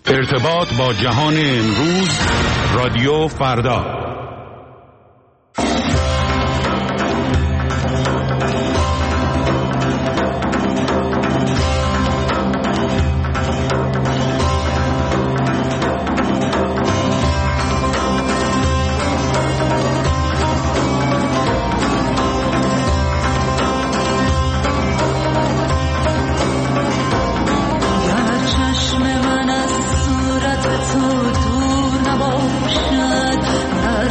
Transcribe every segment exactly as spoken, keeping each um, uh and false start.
ارتباط با جهان امروز، رادیو فردا. چشم من از صورت تو دور نباشد،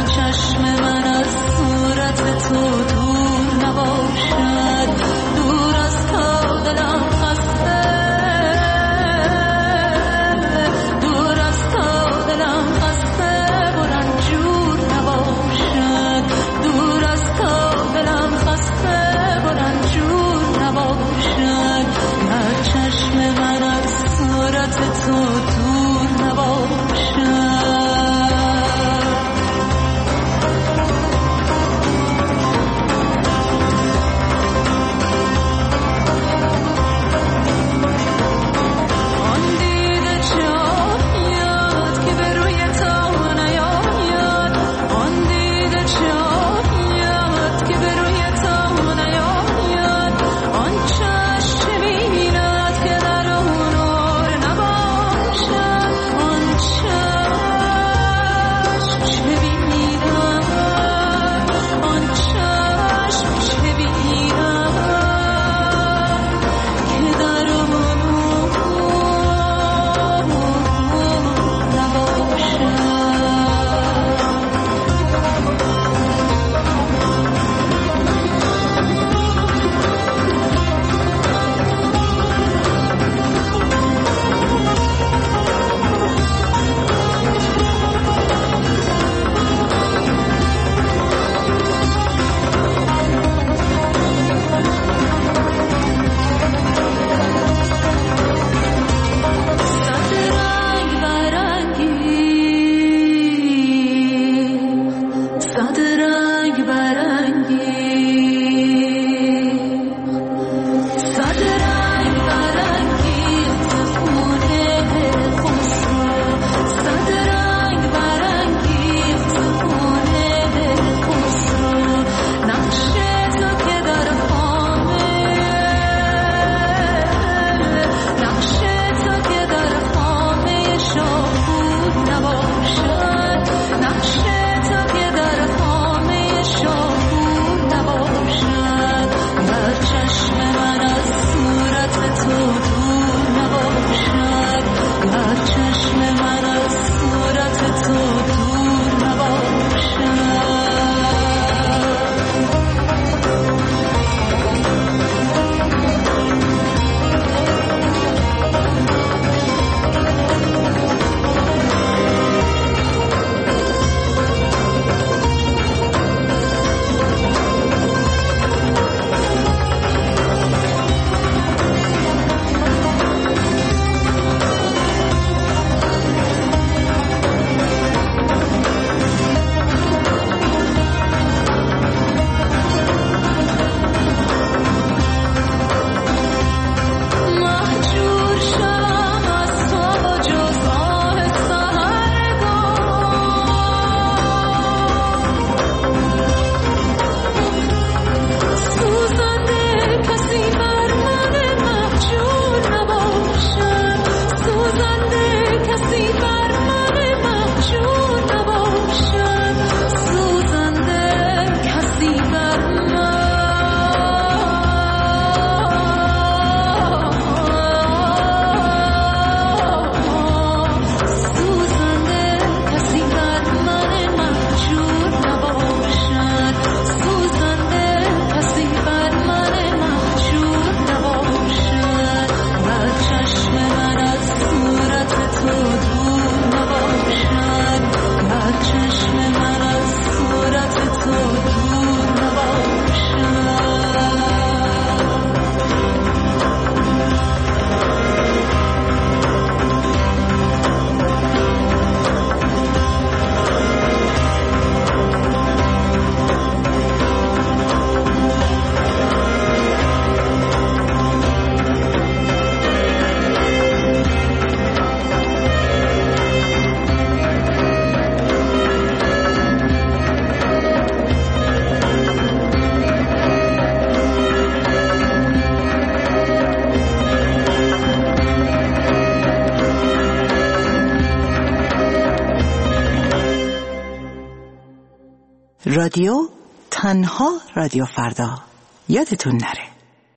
رادیو تنها رادیو فردا، یادتون نره.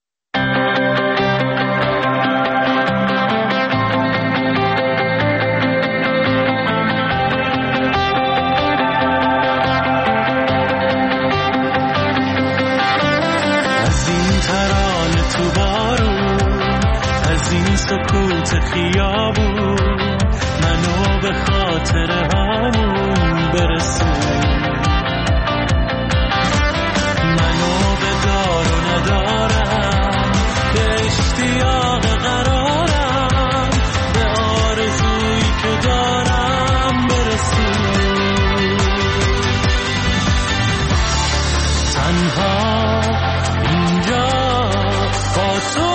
از این ترانه تو بارون، از این سکوت خیابون، منو به خاطر همون برسون، منو به دار و ندارم، به اشتیاق قرارم، به آرزویی که دارم برسون. تنها اینجا با تو،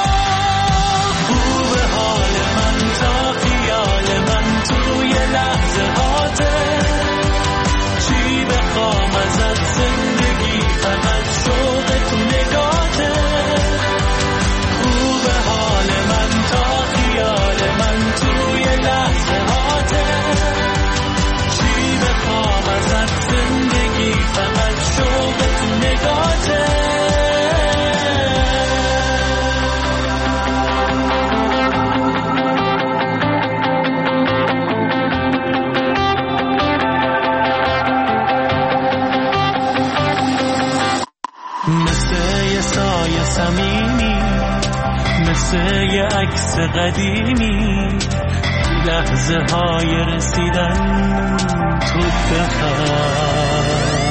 خوب حال من تا خیال من توی لحظه هاته، چی بخوام ازت زندگی فقط شوق تو نگاته، خوب حال من تا خیال من توی لحظه هاته، چی بخوام ازت زندگی فقط شوق تو نگاته. مثل یه سایه صمیمی، مثل یه عکس قدیمی، لحظه های رسیدن تو بخوام،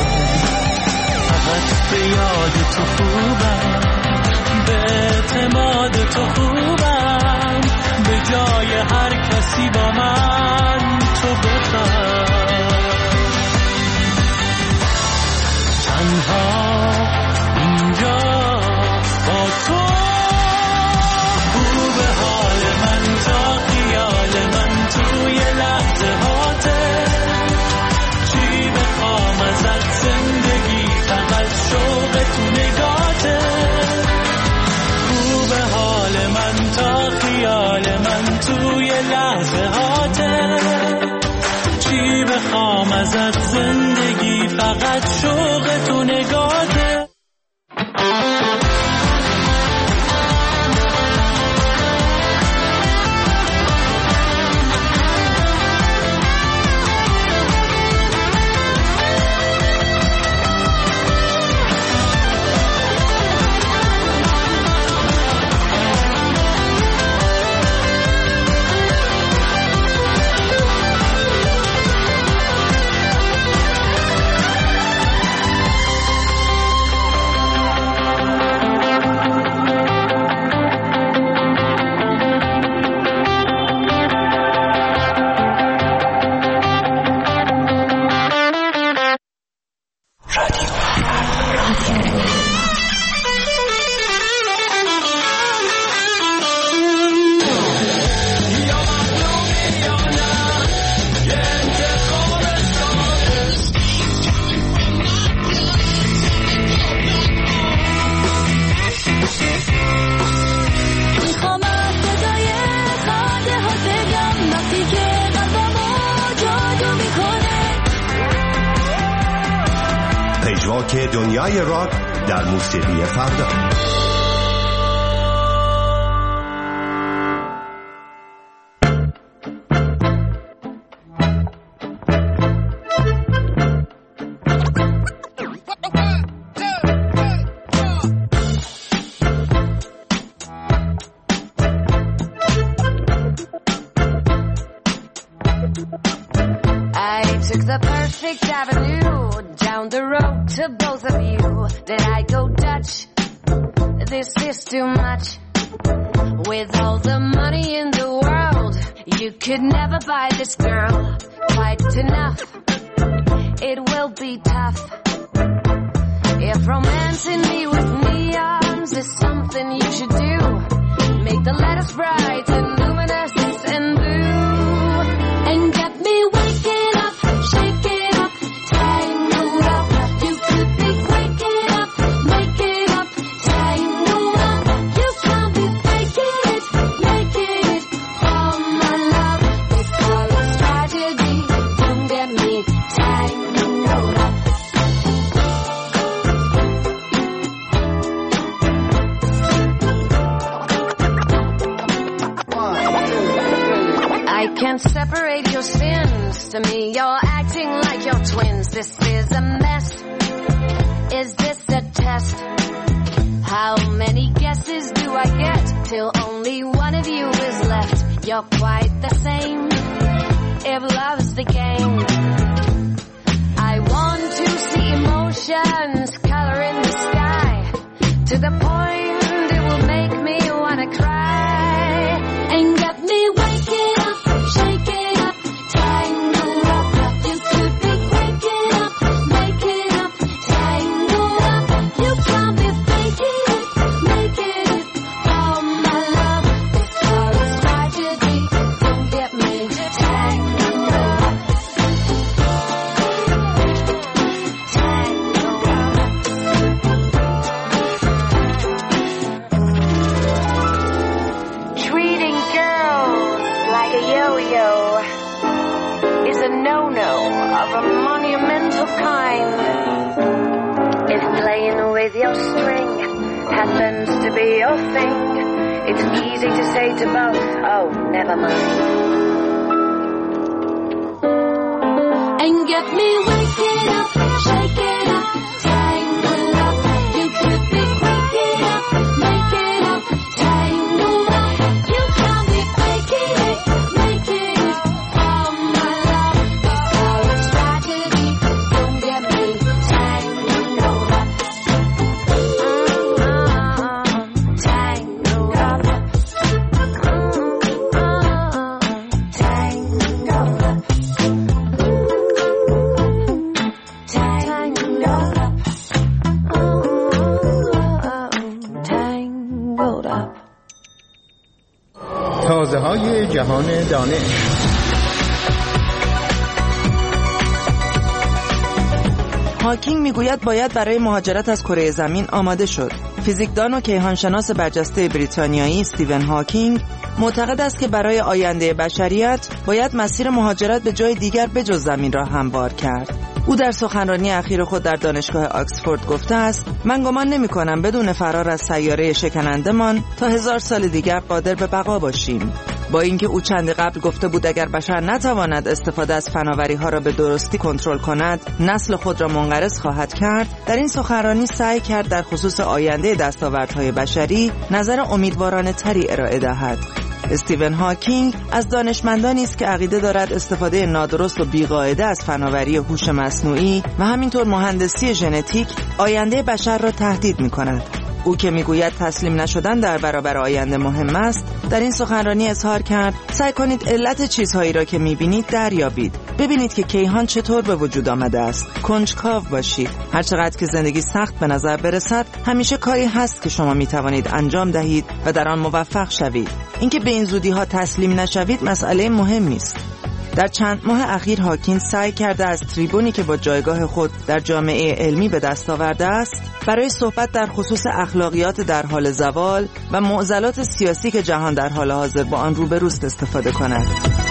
فقط به یاد تو خوبم، به اعتماد تو خوبم، به جای هر کسی با من تو بخوام. تنها اینجا با تو، خوب حال من تا خیال من توی لحظه هاته، چی بخوام ازت زندگی فقط شوق تو نگاته، خوب حال من تا خیال من توی لحظه هاته، چی بخوام ازت زندگی فقط شوق تو نگاته. پژواک دنیای راک در موسیقی فردا. I took the perfect avenue down the road to both of you. Did I go Dutch? This is too much. With all the money in the world, you could never buy this girl quite enough. It will be tough. If romancing me with neons is something you should do, make the letters bright and luminous and blue, and get me waking up, shaking up, tying it up. You could be waking up, making up, tying it up. You can't be faking it, making it for my love. They call it tragedy. Don't get me tying it up. I can't separate your sins. To me, you're acting like your twins. This is a mess. Is this a test? How many guesses do I get till only one of you is left? You're quite the same. If love's the game, I want to see emotions color in the sky, to the point it will make me wanna cry and get me waking up, shaking up, tangle up. You could be waking up, making up, tangle up. You can't be faking it, making it. Oh my love, this love is tragedy. Don't get me tangled up, tangled up. Treating girls like a yo-yo is a no-no of a monumental kind. If playing with your string happens to be your thing, it's easy to say to both, oh, never mind. And get me waking up, shaking up, tangle up. You could be waking up, making up, tangle up. You can't be faking it, making it. Oh my love, this love is tragedy. Don't get me tangled up, mm-hmm. tangled up, mm-hmm. tangled up. Tangled up, oh, tangled up. تازه های جهان دانش. هاکینگ میگوید باید برای مهاجرت از کره زمین آماده شد. فیزیکدان و کیهانشناس برجسته بریتانیایی استیون هاکینگ معتقد است که برای آینده بشریت باید مسیر مهاجرت به جای دیگر بجز زمین را هموار کرد. او در سخنرانی اخیر خود در دانشگاه آکسفورد گفته است: من گمان نمی‌کنم بدون فرار از سیاره شکنندمان تا هزار سال دیگر قادر به بقا باشیم. با اینکه او چند قبل گفته بود اگر بشر نتواند استفاده از فناوری‌ها را به درستی کنترل کند، نسل خود را منقرض خواهد کرد، در این سخنرانی سعی کرد در خصوص آینده دستاوردهای بشری نظر امیدوارانه تری ارائه دهد. استیون هاکینگ از دانشمندانی است که عقیده دارد استفاده نادرست و بی‌قاعده از فناوری هوش مصنوعی و همینطور مهندسی ژنتیک آینده بشر را تهدید می‌کند. او که میگوید تسلیم نشدن در برابر آینده مهم است، در این سخنرانی اظهار کرد: سعی کنید علت چیزهایی را که میبینید دریابید. ببینید که کیهان چطور به وجود آمده است. کنجکاو باشید. هر چقدر که زندگی سخت به نظر برسد، همیشه کاری هست که شما میتوانید انجام دهید و در آن موفق شوید. اینکه به این زودی ها تسلیم نشوید مسئله مهمی است. در چند ماه اخیر هاکینگ سعی کرده از تریبونی که با جایگاه خود در جامعه علمی به دست آورده است، برای صحبت در خصوص اخلاقیات در حال زوال و معضلات سیاسی که جهان در حال حاضر با آن روبروست استفاده کند.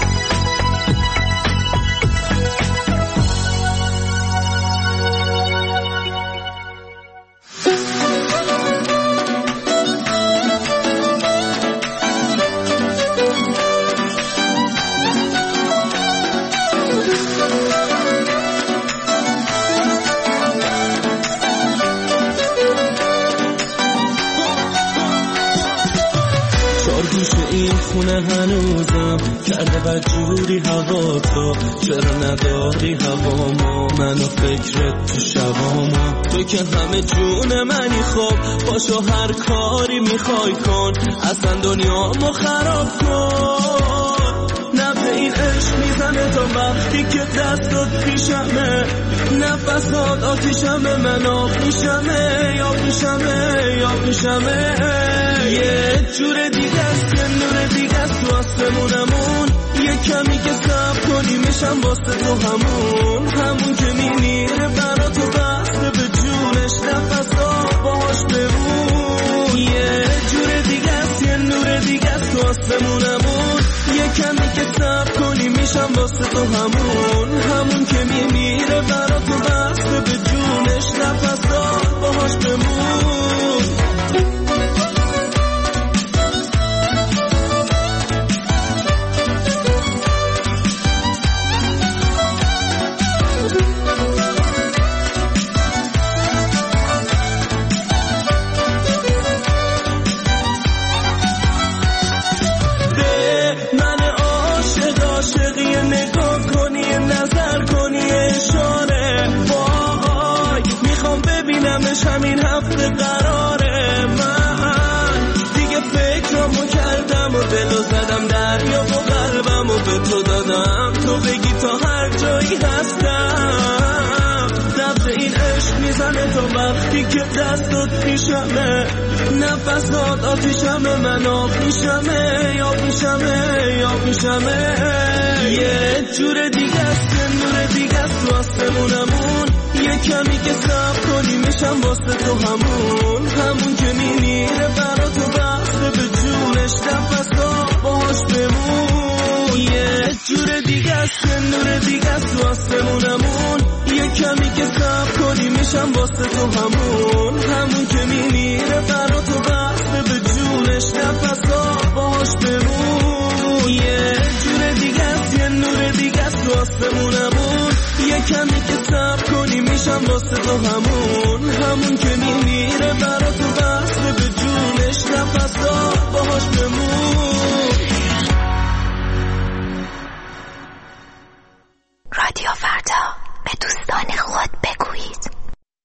هنوزم کرده بدجوری هوا تو، چرا نداری هوامو منو فکرت تو شبامو. تو که همه جون منی، خب باشو هر کاری میخوای کن، اصلا دنیامو خراب کن. نه به این عشق میزنه تا وقتی که دستت پیشمه، نفسات آتیشمه، من آب میشمه یا میشمه یا میشمه. یه جور دیگه است، یه نور دیگه است تو آسمونمون، یه کمی که صبر کنی میشم واسه تو همون، همون که میمیره برا تو بسته به جونش، نفسات باهاش بمون. یه جور دیگه است، یه نور دیگه است تو آسمونمون، یه کمی که صبر کنی میشم واسه تو همون، همون که میمیره برا تو بسته به جونش، نفسات باهاش بمون. دستات پیشمه، نفسات آتیشمه، من آب میشمه یا میشمه یا میشمه. یه جور دیگه است، نور دیگه است تو آسمونمون، یه کمی که صبر کنی میشم واسه تو همون، همون که میمیره برا تو بسته به جونش، نفسا باهاش بمون. یه جور دیگه است، نور دیگه است تو آسمونمون، یه کمی که صبر کنی میشم واسه تو همون، همون که میمیره برا تو بسته به جونش، نفسا باهاش بمون. یه جور دیگه است، یه نور دیگه است تو آسمونمون، یه کمی که صبر کنی میشم واسه تو همون، همون که میمیره برا تو بسته به جونش، نفسا باهاش بمون. رادیو فردا، به دوستان خود بگویید.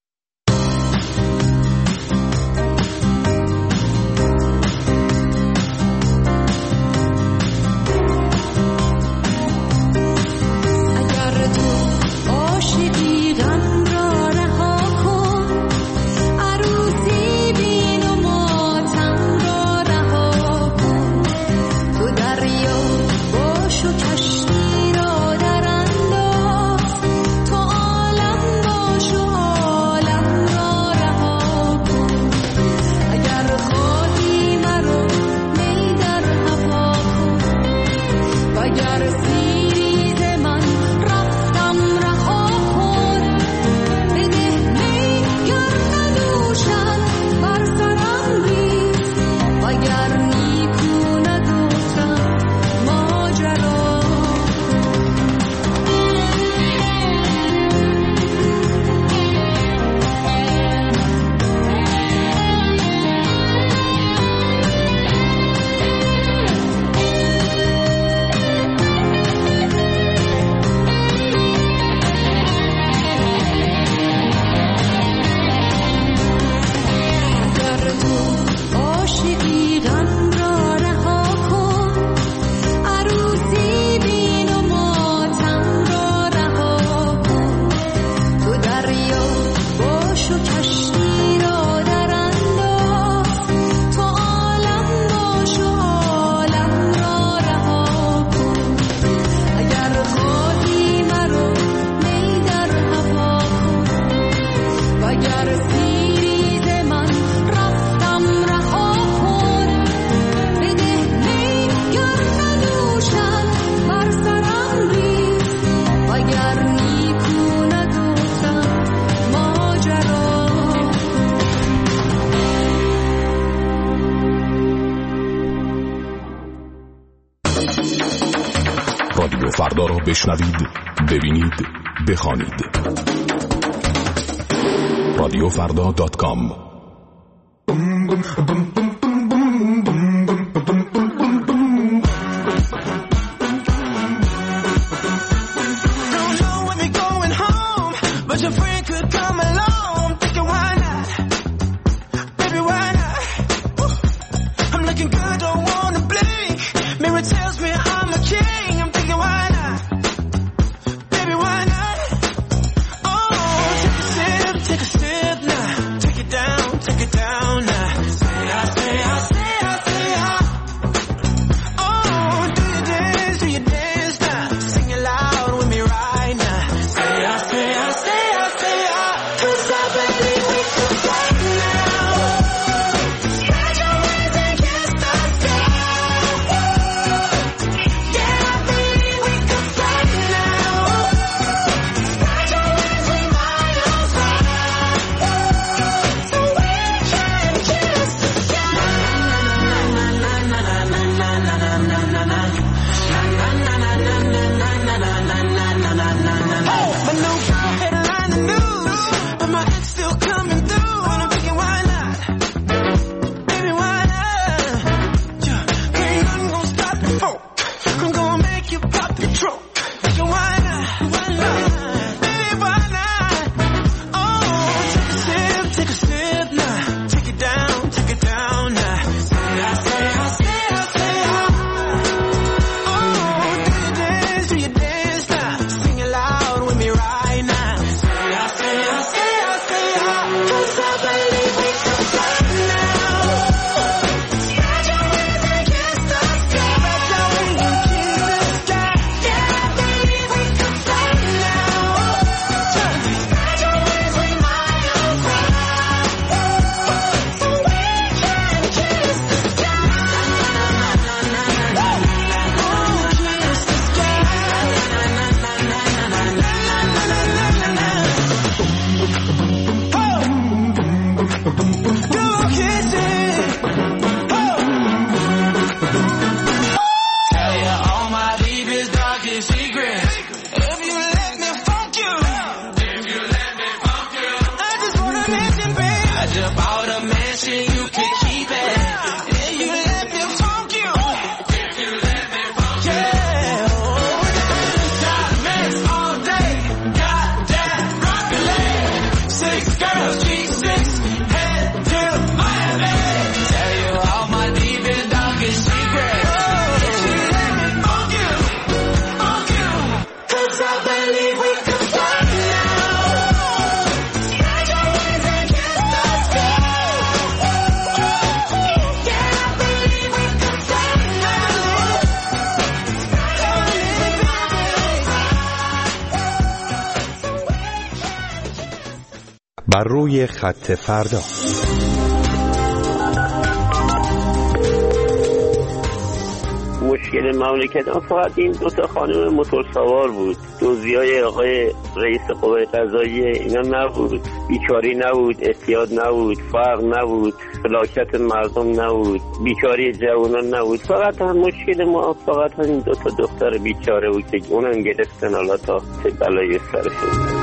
رادیو فردا را بشنوید، ببینید، بخوانید. رادیو فردا دات کام. Cause I believe بر روی خط فردا. مشکل مملکت ما فقط این دو تا خانم موتور سوار بود. دزدیای آقای رئیس قوه قضاییه اینا نبود. بیکاری نبود، اعتیاد نبود، فقر نبود، فلاکت مردم نبود، بیکاری جوانان نبود. فقط هم مشکل ما فقط همین دو تا دختر بیچاره بود که اونم گرفتن حالا تا چه بلایی سرشون.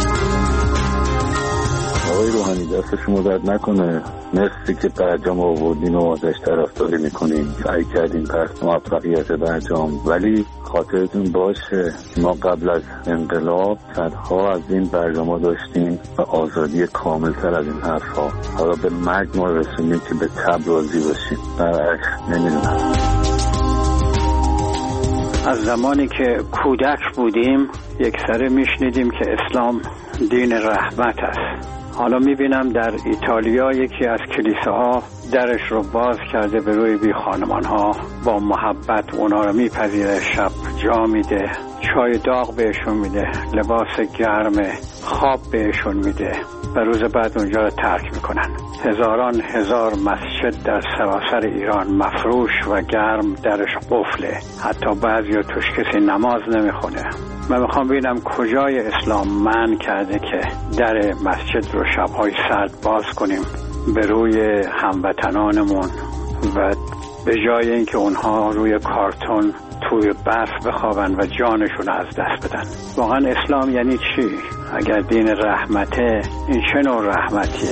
آقای روحانی دست شما درد نکنه. مرسی که برجام آوردین و ازش طرفداری میکنین. سعی کردین پس موفقیت برجام، ولی خاطرتون باشه ما قبل از انقلاب صدها از این برجام داشتیم و آزادی کامل تر از این حرفها. حالا به مرگ ما رسونیم که به تب راضی باشیم. برعکس نمیدونم. از زمانی که کودک بودیم یک سره میشنیدیم که اسلام دین رحمت است. حالا میبینم در ایتالیا یکی از کلیساها درش رو باز کرده به روی بی خانمان ها، با محبت اونا رو میپذیره، شب جا میده، چای داغ بهشون میده، لباس گرم خواب بهشون میده و روز بعد اونجا رو ترک میکنن. هزاران هزار مسجد در سراسر ایران مفروش و گرم درش قفله، حتی بعضی توش کسی نماز نمیخونه. من میخوام ببینم کجای اسلام منع کرده که در مسجد رو شبهای سرد باز کنیم به روی هموطنانمون و به جای اینکه اونها روی کارتون توی برف بخوابن و جانشون از دست بدن. واقعا اسلام یعنی چی؟ اگر دین رحمته، این چه نوع رحمتیه؟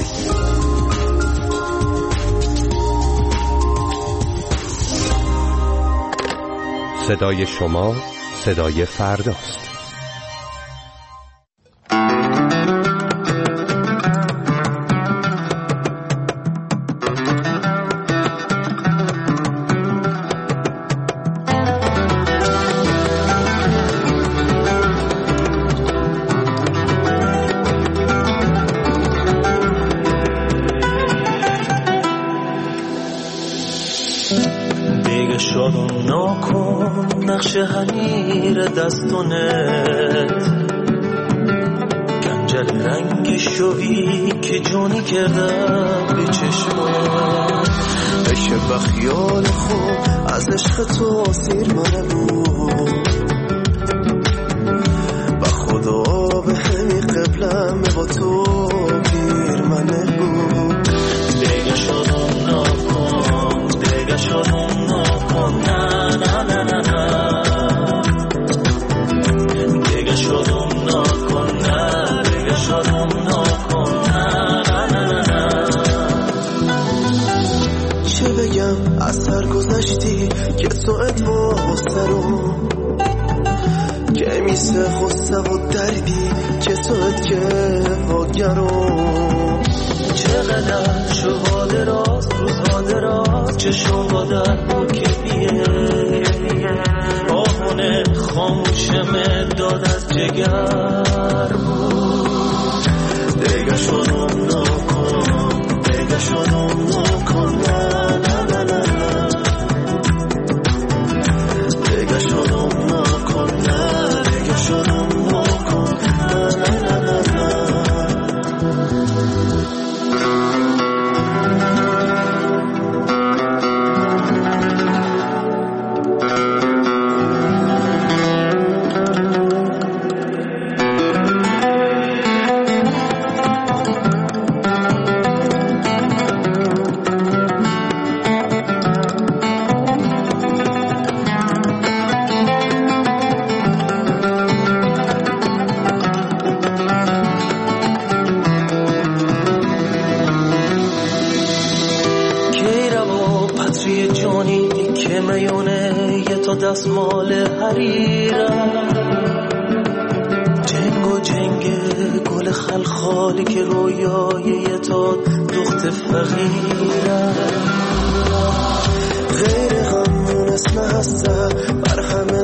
صدای شما صدای فرداست. نقش حنیر دستونت گنجل رنگ شوی که جونی کردم به چشمات، بشه بخیال خوب از عشق تو سیر منه بود و خدا به همی قبلم با تو گیر منه بود. دیگه شدم ناکن، دیگه شدم ناکن، نه نه نه نه نه دیگه شدم ناکن، نه دیگه شدم ناکن، نه نه نه نه. چه بگم از سر گذشتی که تو ادوا سرو که میسه خسته و دردی که تو ادکه واگرو چقدر شبا دراز روزها دراز چشم با در بکیه آهونه خاموشمه داد از جگر بود. دیگه شدم نکن، دیگه شدم نکن، نه نه نه نه دیگه شدم نکن، نه دیگه شدم نکن، نه نه نه نه دستمال حریرم جنگ و جنگ گل خلخالی که رویای تا دخت فقیرم غیر همون اسم هسته بر همه